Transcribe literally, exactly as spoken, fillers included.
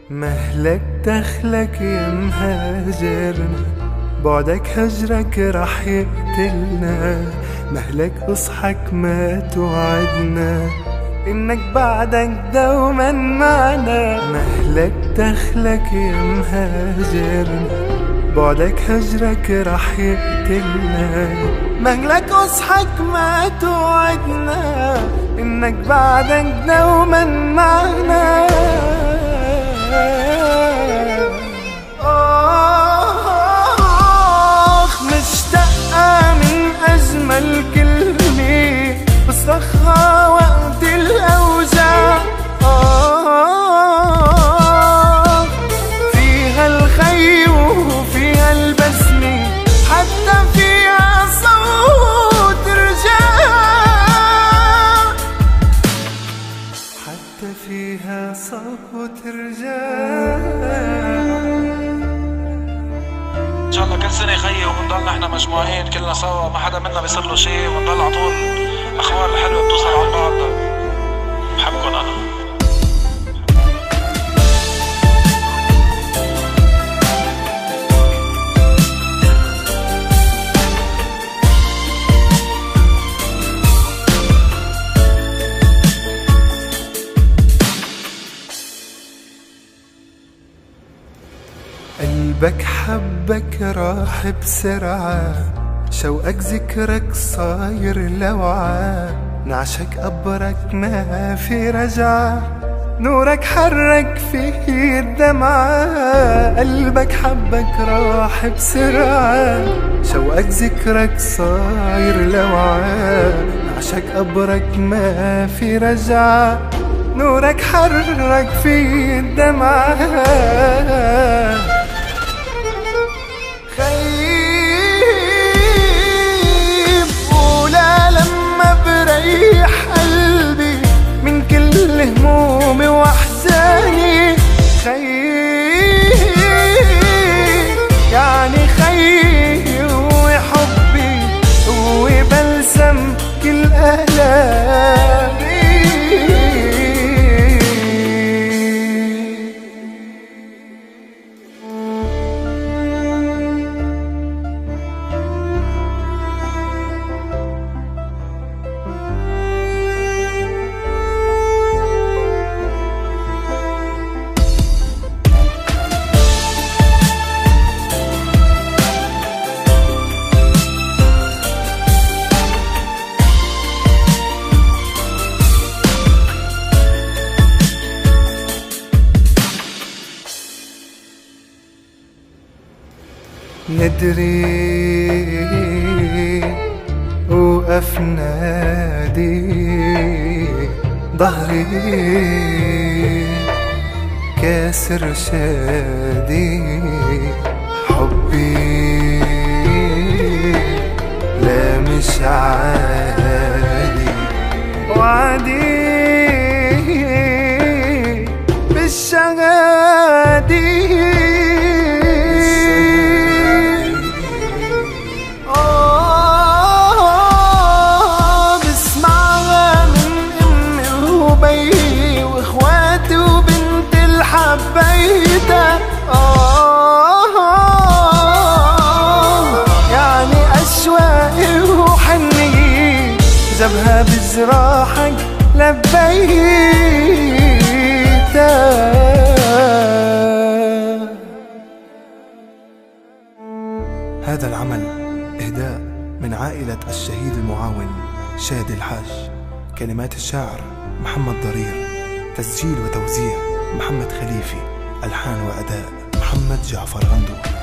مهلك دخلك يا مهاجرنا، بعدك هجرك رح يقتلنا. مهلك اصحك ما توعدنا إنك بعدك دوما معنا. مهلك دخلك يا مهاجرنا، بعدك هجرك رح يقتلنا. مهلك اصحك ما توعدنا إنك بعدك دوما معنا. آخ مشتاقة من أجمل كلمة بصرخها وقت الأوجاع. آه فيها الخي وفيها البسمة، حتى فيها صوت رجاع، حتى فيها صوت رجاع. ان شاء الله كل سنه خيي وبنضلنا احنا مجموعين كلنا سوا، ما حدا منا بيصير له شيء، ونضل على طول الاخبار الحلوه بتوصل على بعض. بحبكم انا. قلبك حبك راح بسرعة، شوقك ذكرك صاير لوعة. نعشك قبرك ما في رجعة، نورك حرك فيه الدمعة. قلبك حبك راح بسرعة، شوقك ذكرك صاير لوعة. نعشك قبرك ما في رجعة، نورك حرك فيه الدمعة. خيب ولا لما بريح قلبي من كل همومي واحزاني. خيب يعني خيي هو حبي، هو بلسم كل أهلامي. ندري وقف نادي ظهري كاسر شادي. حبي لا مش عادي، وعدي بالشغادي. حبيتها آه يعني أشواقي وحني، جابها بجراحك لبيتها. هذا العمل إهداء من عائلة الشهيد المعاون شادي الحاج. كلمات الشاعر محمد ضرير، تسجيل وتوزيع محمد خليفي، ألحان وأداء محمد جعفر غندور.